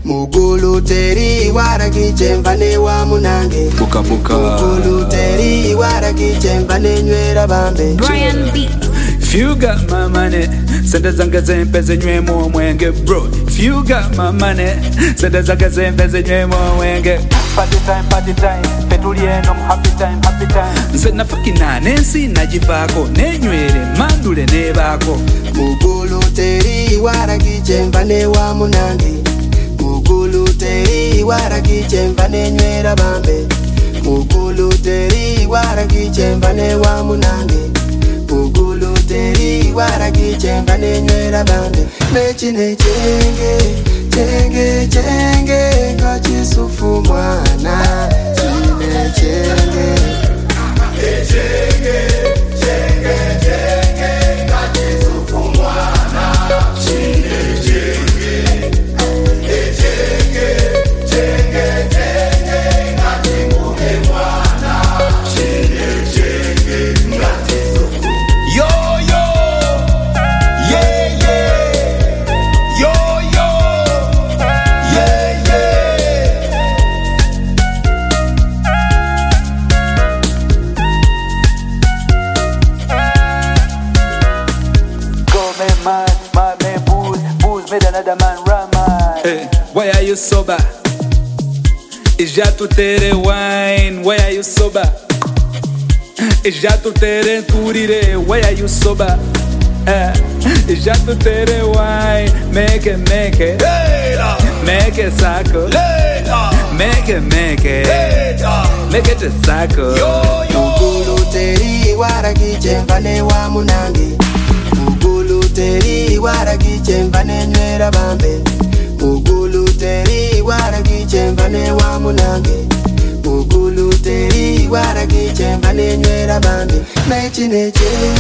Mugulu teri waragichemvane wa munange. Buka buka. Mugulu teri waragichemvane nywera bambe. Brian B. If you got my money, senda zanga zempeze nywe mo mwenge bro. If you got my money, senda zanga zempeze nywe mo mwenge. Party time, petulie no happy time. Senda fakina nensi najifako, nenywele mandule nebako. Mugulu teri waragichemvane wa munange. Mugulu teri waragichemvane nywera bambe. Mugulu teri waragichemvane wa munange. Mugulu teri waragichemvane nywera bambe. Nechine chenge ngachisufu mwana. Chine chenge ngachisufu mwana. Chine chenge ngachimbuke mwana. Chine chenge ngachisufu. Yo yo, yeah yeah, yo yo, yeah yeah. Go man, booze made another man run man. Hey, why are you sober? Is já tu tere wine? Why are you sober? Is já tu tere turire? Why are you sober? Is já tu tere wine? Make it, make it saco. Make it, make it saco. Mugulu teri waragichemvane wa munange. Mugulu teri waragichemvane nywera bambe. Mugulu teri waragichemvane wa munange. Mugulu teri waragichemvane nywera bambe. Nechine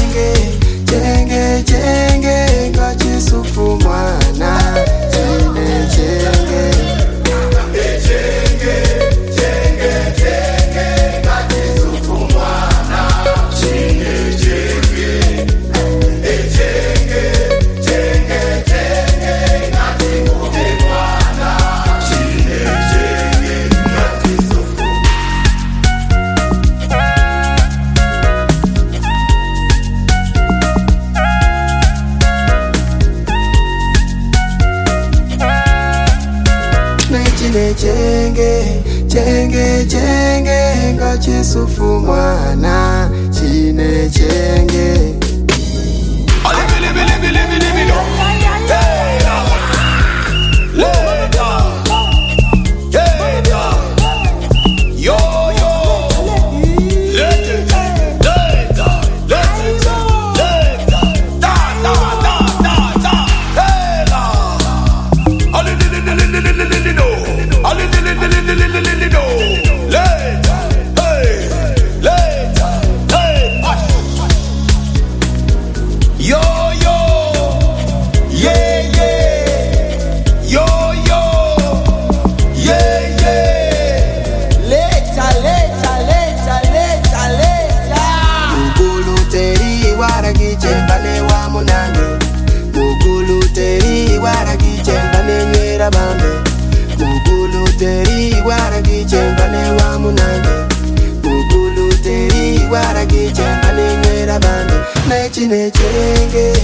chenge ngachisufu mwana. Chine chenge ngachisufu mwana. Chine chenge ngachimbuke mwana. Chine chenge ngachisufu. Nechine chenge ngachisufu mwana. Chine chenge. Waragichemvane wa munange. Mugulu teri waragichemvane nywera bambe. Mugulu teri waragichemvane wa munange. Mugulu teri waragichemvane nywera bambe. Nechine chenge